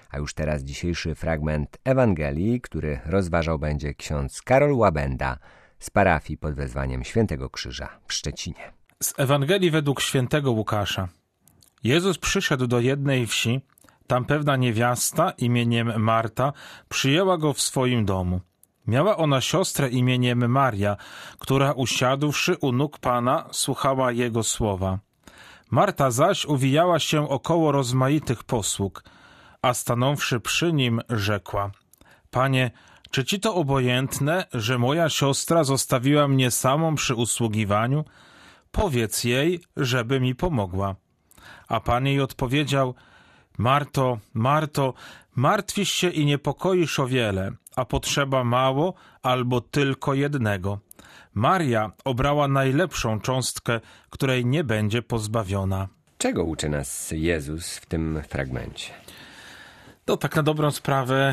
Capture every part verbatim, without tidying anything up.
A już teraz dzisiejszy fragment Ewangelii, który rozważał będzie ksiądz Karol Łabęda z parafii pod wezwaniem Świętego Krzyża w Szczecinie. Z Ewangelii według świętego Łukasza. Jezus przyszedł do jednej wsi. Tam pewna niewiasta imieniem Marta przyjęła go w swoim domu. Miała ona siostrę imieniem Maria, która usiadłszy u nóg Pana, słuchała Jego słowa. Marta zaś uwijała się około rozmaitych posług, a stanąwszy przy nim, rzekła: Panie, czy ci to obojętne, że moja siostra zostawiła mnie samą przy usługiwaniu? Powiedz jej, żeby mi pomogła. A Pan jej odpowiedział: Marto, Marto, martwisz się i niepokoisz o wiele, a potrzeba mało albo tylko jednego. Maria obrała najlepszą cząstkę, której nie będzie pozbawiona. Czego uczy nas Jezus w tym fragmencie? No tak na dobrą sprawę,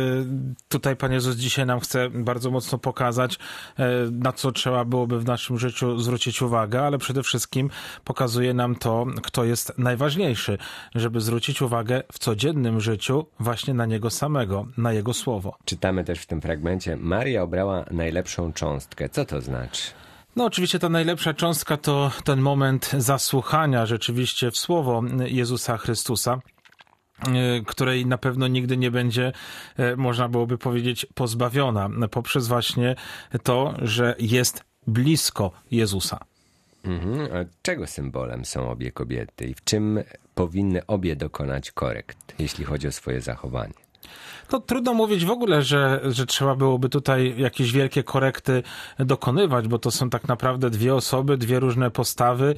tutaj Pan Jezus dzisiaj nam chce bardzo mocno pokazać, na co trzeba byłoby w naszym życiu zwrócić uwagę, ale przede wszystkim pokazuje nam to, kto jest najważniejszy, żeby zwrócić uwagę w codziennym życiu właśnie na Niego samego, na Jego Słowo. Czytamy też w tym fragmencie: Maria obrała najlepszą cząstkę. Co to znaczy? No oczywiście ta najlepsza cząstka to ten moment zasłuchania rzeczywiście w Słowo Jezusa Chrystusa, której na pewno nigdy nie będzie, można byłoby powiedzieć, pozbawiona, poprzez właśnie to, że jest blisko Jezusa. Mhm. A czego symbolem są obie kobiety i w czym powinny obie dokonać korekt, jeśli chodzi o swoje zachowanie? To trudno mówić w ogóle, że, że trzeba byłoby tutaj jakieś wielkie korekty dokonywać, bo to są tak naprawdę dwie osoby, dwie różne postawy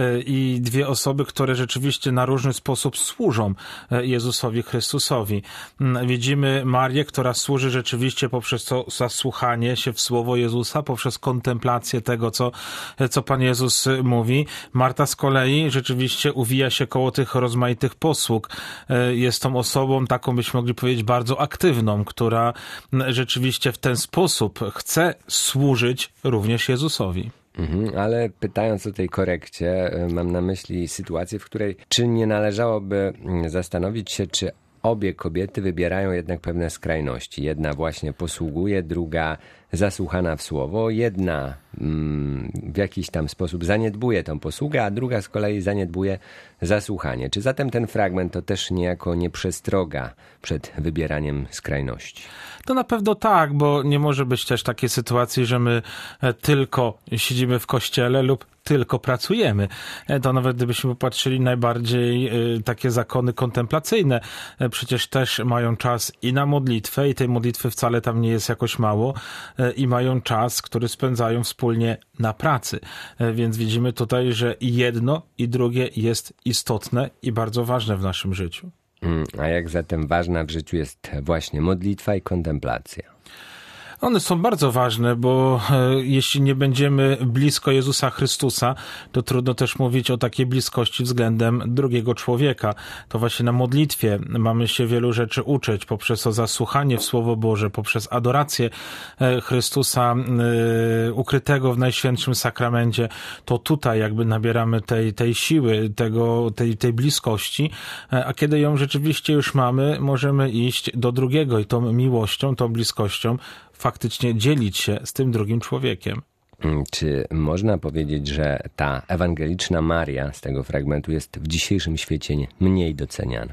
i dwie osoby, które rzeczywiście na różny sposób służą Jezusowi Chrystusowi. Widzimy Marię, która służy rzeczywiście poprzez to zasłuchanie się w Słowo Jezusa, poprzez kontemplację tego, co, co Pan Jezus mówi. Marta z kolei rzeczywiście uwija się koło tych rozmaitych posług. Jest tą osobą, taką byśmy mogli powiedzieć, bardzo aktywną, która rzeczywiście w ten sposób chce służyć również Jezusowi. Mhm, ale pytając o tej korekcie, mam na myśli sytuację, w której czy nie należałoby zastanowić się, czy obie kobiety wybierają jednak pewne skrajności. Jedna właśnie posługuje, druga zasłuchana w słowo, jedna mm, w jakiś tam sposób zaniedbuje tą posługę, a druga z kolei zaniedbuje zasłuchanie. Czy zatem ten fragment to też niejako nie przestroga przed wybieraniem skrajności? To na pewno tak, bo nie może być też takiej sytuacji, że my tylko siedzimy w kościele lub tylko pracujemy. To nawet gdybyśmy popatrzyli najbardziej takie zakony kontemplacyjne, przecież też mają czas i na modlitwę, i tej modlitwy wcale tam nie jest jakoś mało, i mają czas, który spędzają wspólnie na pracy. Więc widzimy tutaj, że i jedno, i drugie jest istotne i bardzo ważne w naszym życiu. A jak zatem ważna w życiu jest właśnie modlitwa i kontemplacja? One są bardzo ważne, bo e, jeśli nie będziemy blisko Jezusa Chrystusa, to trudno też mówić o takiej bliskości względem drugiego człowieka. To właśnie na modlitwie mamy się wielu rzeczy uczyć, poprzez to zasłuchanie w Słowo Boże, poprzez adorację e, Chrystusa e, ukrytego w Najświętszym Sakramencie. To tutaj jakby nabieramy tej, tej siły, tego, tej, tej bliskości, e, a kiedy ją rzeczywiście już mamy, możemy iść do drugiego i tą miłością, tą bliskością faktycznie dzielić się z tym drugim człowiekiem. Czy można powiedzieć, że ta ewangeliczna Maria z tego fragmentu jest w dzisiejszym świecie mniej doceniana?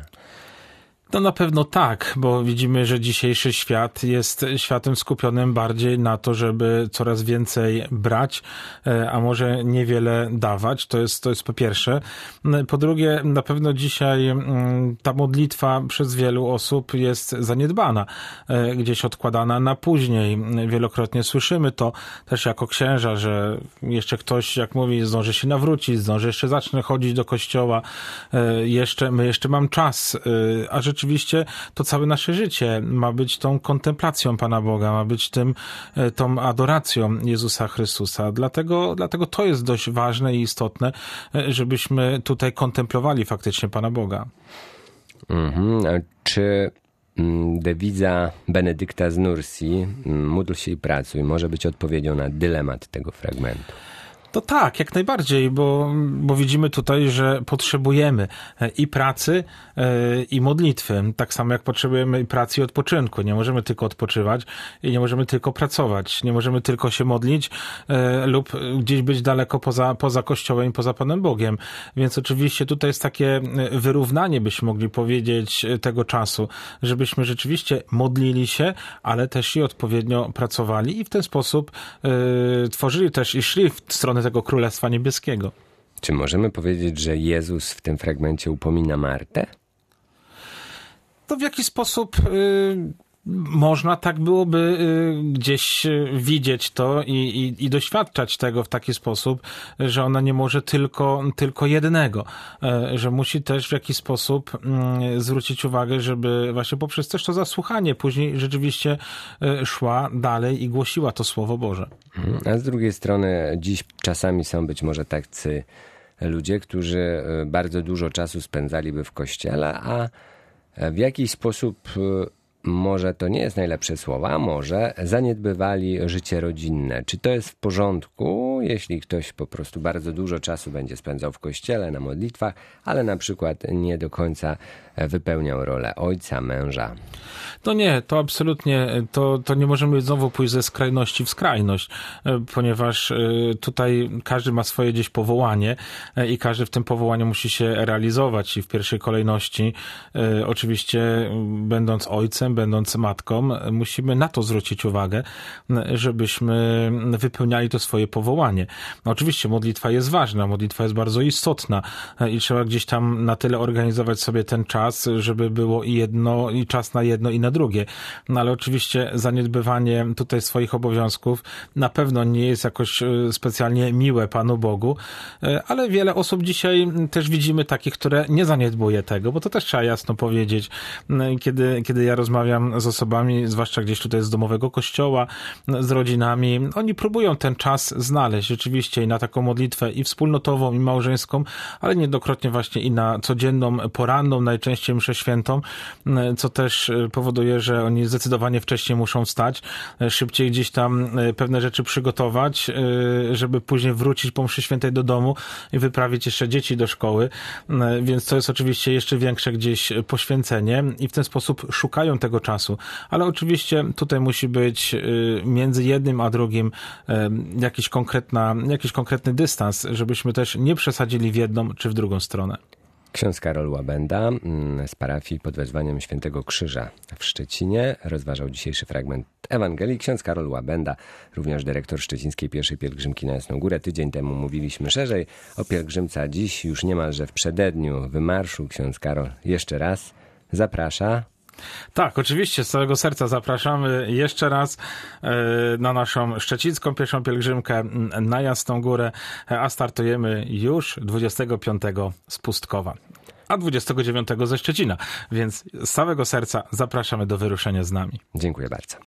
No na pewno tak, bo widzimy, że dzisiejszy świat jest światem skupionym bardziej na to, żeby coraz więcej brać, a może niewiele dawać. To jest, to jest po pierwsze. Po drugie, na pewno dzisiaj ta modlitwa przez wielu osób jest zaniedbana, gdzieś odkładana na później. Wielokrotnie słyszymy to też jako księża, że jeszcze ktoś, jak mówi, zdąży się nawrócić, zdąży jeszcze zacznę chodzić do kościoła, jeszcze, my jeszcze mam czas, a rzeczywiście Oczywiście to całe nasze życie ma być tą kontemplacją Pana Boga, ma być tym, tą adoracją Jezusa Chrystusa. Dlatego, dlatego to jest dość ważne i istotne, żebyśmy tutaj kontemplowali faktycznie Pana Boga. Mhm. A czy dewiza Benedykta z Nursi, módl się i pracuj, może być odpowiedzią na dylemat tego fragmentu? To tak, jak najbardziej, bo, bo widzimy tutaj, że potrzebujemy i pracy, i modlitwy. Tak samo jak potrzebujemy i pracy, i odpoczynku. Nie możemy tylko odpoczywać i nie możemy tylko pracować. Nie możemy tylko się modlić lub gdzieś być daleko poza, poza Kościołem i poza Panem Bogiem. Więc oczywiście tutaj jest takie wyrównanie, byśmy mogli powiedzieć, tego czasu, żebyśmy rzeczywiście modlili się, ale też i odpowiednio pracowali i w ten sposób y, tworzyli też i szli w stronę tego Królestwa Niebieskiego. Czy możemy powiedzieć, że Jezus w tym fragmencie upomina Martę? To w jaki sposób y, można tak byłoby y, gdzieś widzieć to i, i, i doświadczać tego w taki sposób, że ona nie może tylko, tylko jednego, y, że musi też w jakiś sposób y, zwrócić uwagę, żeby właśnie poprzez też to zasłuchanie później rzeczywiście y, szła dalej i głosiła to Słowo Boże. A z drugiej strony dziś czasami są być może tacy ludzie, którzy bardzo dużo czasu spędzaliby w kościele, a w jakiś sposób, może to nie jest najlepsze słowo, a może zaniedbywali życie rodzinne. Czy to jest w porządku, jeśli ktoś po prostu bardzo dużo czasu będzie spędzał w kościele, na modlitwach, ale na przykład nie do końca wypełniał rolę ojca, męża? To nie, to absolutnie, to, to nie możemy znowu pójść ze skrajności w skrajność, ponieważ tutaj każdy ma swoje gdzieś powołanie i każdy w tym powołaniu musi się realizować i w pierwszej kolejności oczywiście będąc ojcem, będąc matką, musimy na to zwrócić uwagę, żebyśmy wypełniali to swoje powołanie. No oczywiście modlitwa jest ważna, modlitwa jest bardzo istotna i trzeba gdzieś tam na tyle organizować sobie ten czas, żeby było i jedno, i czas na jedno, i na drugie. No ale oczywiście zaniedbywanie tutaj swoich obowiązków na pewno nie jest jakoś specjalnie miłe Panu Bogu, ale wiele osób dzisiaj też widzimy takich, które nie zaniedbuje tego, bo to też trzeba jasno powiedzieć. Kiedy, kiedy ja rozmawiam z osobami, zwłaszcza gdzieś tutaj z domowego kościoła, z rodzinami, oni próbują ten czas znaleźć rzeczywiście i na taką modlitwę i wspólnotową, i małżeńską, ale niejednokrotnie właśnie i na codzienną, poranną, najczęściej mszę świętą, co też powoduje, że oni zdecydowanie wcześniej muszą wstać, szybciej gdzieś tam pewne rzeczy przygotować, żeby później wrócić po mszy świętej do domu i wyprawić jeszcze dzieci do szkoły, więc to jest oczywiście jeszcze większe gdzieś poświęcenie i w ten sposób szukają tego czasu, ale oczywiście tutaj musi być między jednym a drugim jakiś, konkretna, jakiś konkretny dystans, żebyśmy też nie przesadzili w jedną czy w drugą stronę. Ksiądz Karol Łabęda z parafii pod wezwaniem Świętego Krzyża w Szczecinie rozważał dzisiejszy fragment Ewangelii. Ksiądz Karol Łabęda, również dyrektor szczecińskiej pierwszej pielgrzymki na Jasną Górę. Tydzień temu mówiliśmy szerzej o pielgrzymce, a dziś już niemalże w przededniu wymarszu ksiądz Karol jeszcze raz zaprasza. Tak, oczywiście, z całego serca zapraszamy jeszcze raz na naszą szczecińską pierwszą pielgrzymkę na Jasną Górę, a startujemy już dwudziestego piątego z Pustkowa, a dwudziestego dziewiątego ze Szczecina, więc z całego serca zapraszamy do wyruszenia z nami. Dziękuję bardzo.